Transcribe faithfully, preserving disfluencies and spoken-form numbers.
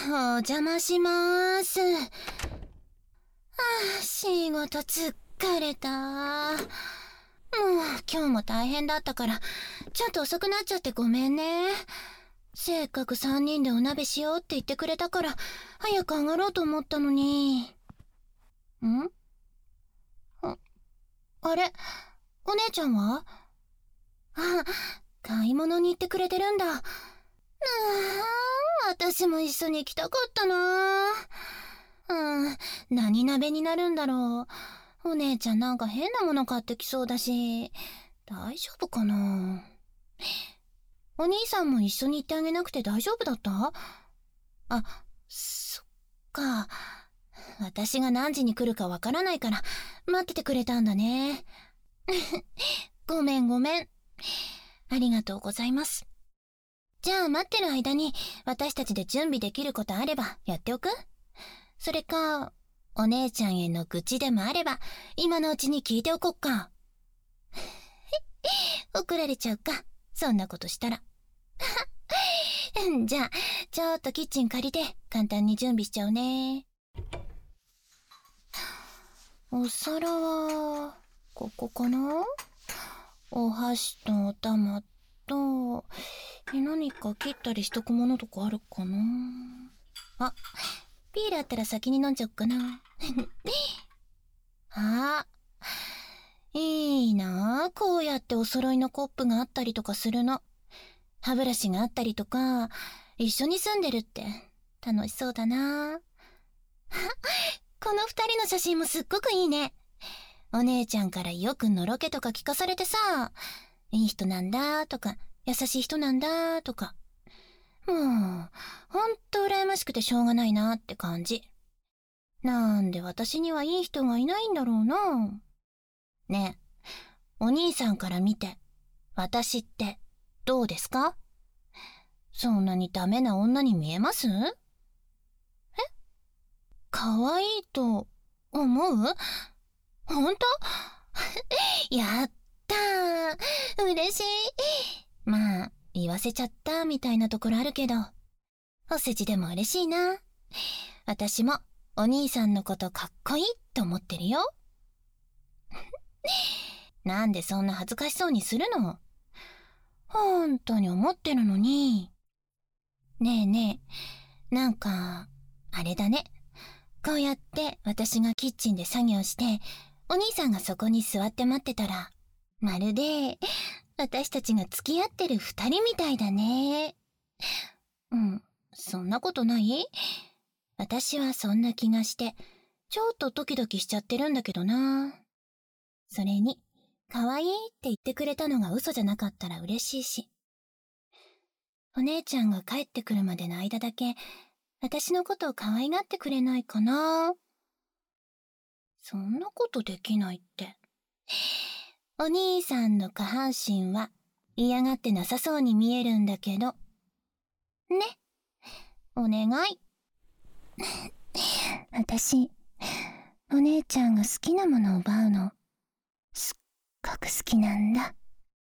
お邪魔しまーす。はあ、仕事疲れた。もう今日も大変だったからちょっと遅くなっちゃってごめんね。せっかくさんにんでお鍋しようって言ってくれたから早く上がろうと思ったのに。ん？あ、あれ、お姉ちゃんは？あ、買い物に行ってくれてるんだ。ああ、私も一緒に行きたかったな。うん、何鍋になるんだろう。お姉ちゃんなんか変なもの買ってきそうだし、大丈夫かな。お兄さんも一緒に行ってあげなくて大丈夫だった？あ、そっか。私が何時に来るかわからないから待っててくれたんだね。ごめんごめん。ありがとうございます。じゃあ待ってる間に私たちで準備できることあればやっておく？それか、お姉ちゃんへの愚痴でもあれば今のうちに聞いておこっか。怒られちゃうか、そんなことしたら。じゃあちょっとキッチン借りて簡単に準備しちゃうね。お皿はここかな。お箸とお玉と何か切ったりしとくものとかあるかな。あ、ビールあったら先に飲んじゃおっかな。あ、いいなあ、こうやってお揃いのコップがあったりとかするの。歯ブラシがあったりとか、一緒に住んでるって楽しそうだな。この二人の写真もすっごくいいね。お姉ちゃんからよくのろけとか聞かされてさ、いい人なんだとか優しい人なんだとか、もうほんと羨ましくてしょうがないなって感じ。なんで私にはいい人がいないんだろうな。ねえ、お兄さんから見て私ってどうですか？そんなにダメな女に見えます？え？可愛いと思う？ほんと？やったー、嬉しい。まあ言わせちゃったみたいなところあるけど、お世辞でも嬉しいな。私もお兄さんのことかっこいいと思ってるよ。なんでそんな恥ずかしそうにするの？ほんとに思ってるのに。ねえねえ、なんかあれだね。こうやって私がキッチンで作業してお兄さんがそこに座って待ってたら、まるで私たちが付き合ってる二人みたいだね。うん、そんなことない？私はそんな気がしてちょっとドキドキしちゃってるんだけどな。それに可愛いって言ってくれたのが嘘じゃなかったら嬉しいし、お姉ちゃんが帰ってくるまでの間だけ私のことを可愛がってくれないかな。そんなことできないって。お兄さんの下半身は嫌がってなさそうに見えるんだけど。ね。お願い。私、お姉ちゃんが好きなものを奪うの、すっごく好きなんだ。